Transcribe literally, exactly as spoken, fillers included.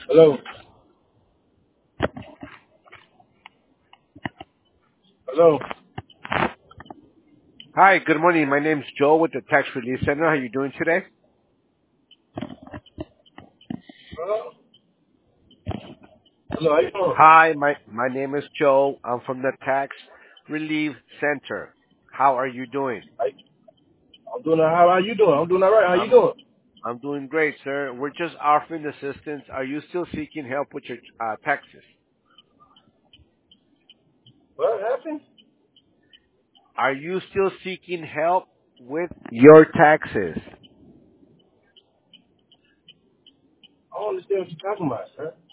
Hello. Hello. Hi, good morning. My name's Joe with the Tax Relief Center. How are you doing today? Hello. Hello. How you doing? Hi, my my name is Joe. I'm from the Tax Relief Center. How are you doing? I, I'm doing. How how you doing? I'm doing all right. How you I'm doing? I'm doing great, sir. We're just offering assistance. Are you still seeking help with your uh, taxes? What happened? Are you still seeking help with your taxes? I don't understand what you're talking about, sir.